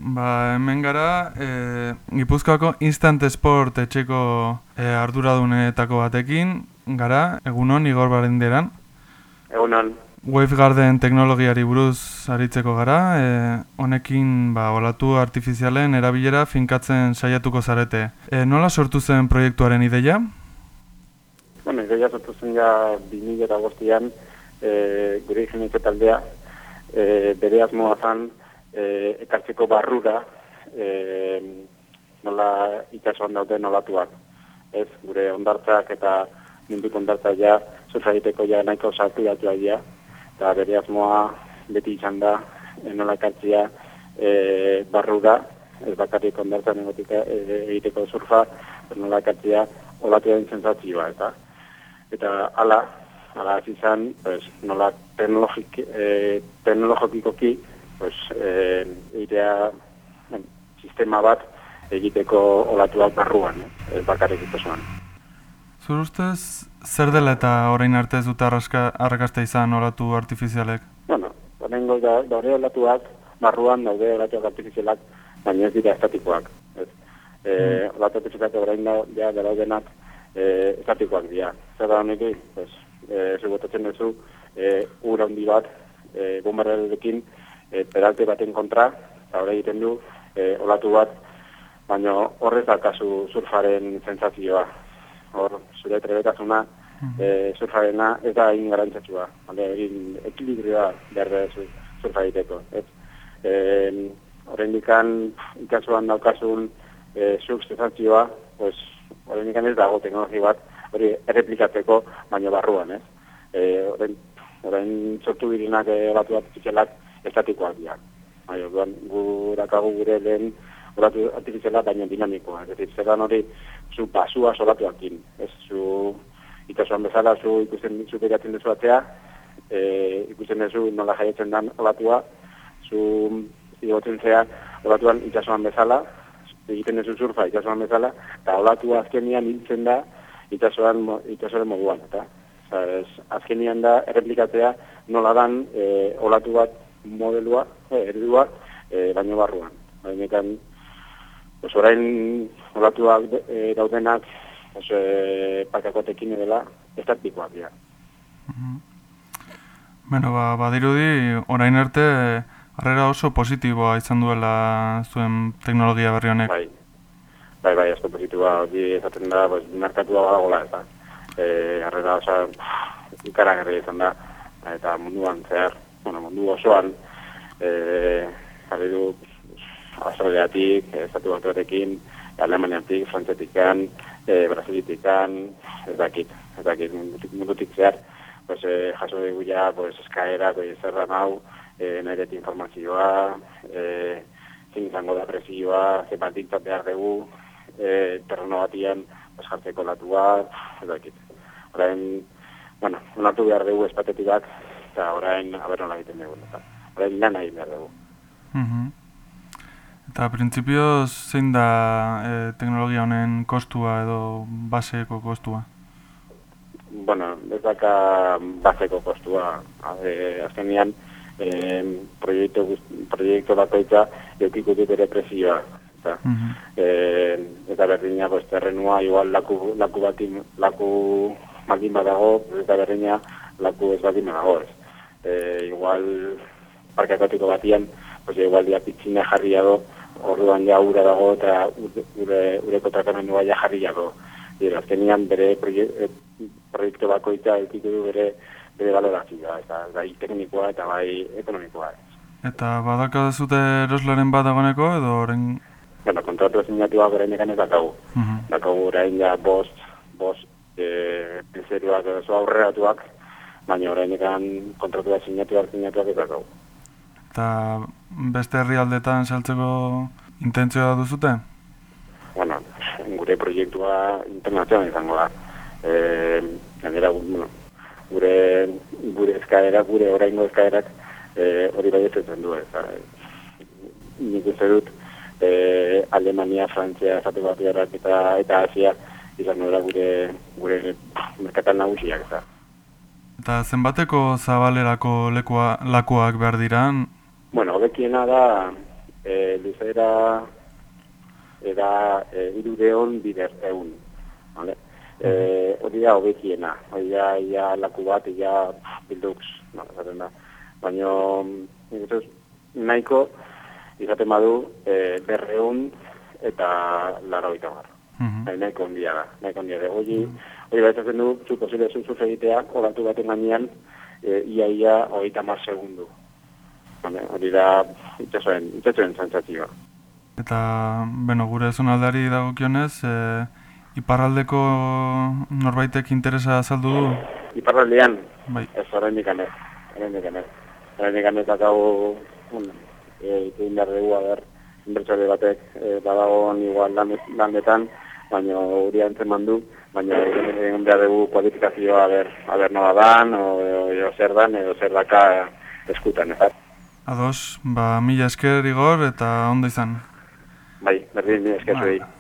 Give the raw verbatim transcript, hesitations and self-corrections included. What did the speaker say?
Ba, hemen gara, e, Gipuzkoako Instant Sport etxeko e, arduradunetako batekin, gara, egunon Igor Barandiaran. Egunon. Wavegarden teknologiari buruz aritzeko gara, e, honekin ba, olatu artifizialen erabilera finkatzen saiatuko zarete. E, nola sortu zen proiektuaren ideia? Bueno, ideia sortu zen ja bi mila bostean e, gure ingenietze taldea e, bere asmoa zen e, ekartzeko barrura e, nola itsasoan dauden olatuak. Ez, gure hondartzak eta munduko hondartzak ja surfa egiteko ja nahiko sarturatua dira. Eta bere asmoa beti izan da e, nola ekartzea e, barrura, ez bakarrik hondartzan egiteko surfa, nola ekartzea olatuen sentsazioa, eta eta hala, hala izan, pues, nola teknologik, eh, teknologikoki, pues, eh, egitea ben, sistema bat egiteko olatuak barruan, ez bakarrik itsasoan. Zur ustez, zer dela eta orain arte ez dute arrakasta izan olatu artifizialek? Bueno, horrengo da, daude olatuak, barruan daude olatuak artifizialak, baina ez dira estatikoak. Ez. E, mm. Olatu artifizialak orain da, ja, daudenak e, estatikoak dira. Zer da honekin, pues, e, zubotatzen duzu, e, ura handi bat, e, bombarderekin, e, peralte baten kontra, eta hori egiten du, e, olatu bat, baina horrez daukazu surfaren sentsazioa. Hor, zure trebetasuna, e, surfarena ez da egin garantzatsua. Egin ekilibrioa behar duzu surfa egiteko. E, horren dikan ikasuan daukasun e, surf sensazioa, pues, horren dikan ez dago teknologi bat, hori erreplikatzeko, baina barruan, ez? E, horren, horren sortu direnak e, olatu artifizialak estatikoak dira. Baina, orduan, gurakagu gure lehen olatu artifiziala, baina dinamikoa. Ez dira, zer hori, zu basua solatuakin. Ez, zu itsasoan bezala, zu ikusten zu beratzen duzu atzea, e, ikusten duzu nola jaietzen den olatua, zu igotzen zea olatuan itsasoan bezala, egiten duzu surfa itsasoan bezala, eta olatua azkenian hiltzen da itsasoan itsasoaren moduan, eta ez, azkenian da erreplikatzea nola dan e, olatu bat modelua, e, eredua, e, baino barruan. Bainekan, pues orain olatuak e, daudenak, pues, e, pakakotekin edela, estatikoak dira. Mm-hmm. Bueno, ba, badirudi, orain arte, harrera oso positiboa izan duela zuen teknologia berri honek. Bai, bai, bai, asko positiboa, hori esaten da, pues, merkatua badagoela, eta e, harrera oso ikaragarria izan da, eta munduan zehar, bueno, mundu osoan, e, jarri du, Australiatik, estatu batuarekin, Alemaniatik, Frantzetikan, e, Brasilitikan, ez dakit, ez dakit, mundutik, mundutik zehar, pues, e, jaso dugu ja, pues, eskaerak, pues, zerran hau, e, nahiret informazioa, e, zin izango da presioa, ze baldintzat behar dugu, e, terreno batian, pues, jartzeko latua, ez dakit. Orain, bueno, onartu behar dugu espatetik bat, eta orain, haber nola egiten dugu, eta orain lan nahi behar dugu. Mm-hmm. Eta printzipioz zein da e, teknologia honen kostua edo baseko kostua? Bueno, ez daka baseko kostua. E, azkenean, e, proiektu, proiektu bakoitza eukiko dut ere presioa. Eta, mm-hmm. e, eta berdina, pues, terrenua, igual laku, laku batin, laku baldin badago, eta berdina laku ez baldin badago. E, igual, parke akotiko batian, pues, igual dia pitxina jarria do, orduan ja ura dago eta ure, ureko tratamendua ja jarri dago. Azkenean bere proiektu, proiektu bakoitza ekitu du bere, bere balorazioa, eta bai teknikoa eta bai ekonomikoa. Eta badaka dezute eroslaren bat dagoeneko edo orain? Bueno, kontratu ezinatuak orain ekan ez dakagu. Uh-huh. Dakagu orain ja bost, bost e, pinzeruak oso aurreratuak, baina orain ekan kontratu ezinatuak ezinatuak ez dakagu. Eta beste herrialdetan saltzeko intentzioa duzute? Bueno, gure proiektua internazional izango da. E, gainera, bueno, gure, gure eskaerak, gure oraingo eskaerak e, hori bai ez zen du. Eta, nik uste dut e, Alemania, Frantzia, Estatu Batuarrak eta, eta Asia izango da gure, gure merkatal nagusiak. Eta. eta zenbateko zabalerako lekua, lakuak behar diran? Bueno, hobekiena da e, luzera era e, irureon bider eun. Vale? E, hori da hobekiena, hori da ia laku bat, ia bildux, no, esaten da. Baina, nik nahiko, izaten badu, e, berreun eta laro eta bar. Mhm. Nahiko ondia da, nahiko ondia da. Hori, hori baitzatzen du, zu posible zuzuz egitea, olatu baten gainean, e, ia ia hogeita mar segundu. Vale, hori da, itxasoen, itxasoen zantzatioa. Eta, bueno, gure zonaldari dagokionez, e, iparraldeko norbaitek interesa azaldu du? Iparraldean, Bai. ez horrendik anez, horrendik anez. Horrendik anez akau, egin behar dugu, haber, inbertsore batek e, badagoen igual lanetan, baina hori antzeman du, baina egin behar dugu kualifikazioa haber, haber nola dan, o, o zer dan, edo zer daka eskutan, ez? Ados, ba, mila esker Igor eta ondo izan. Bai, berdin, esker zuei.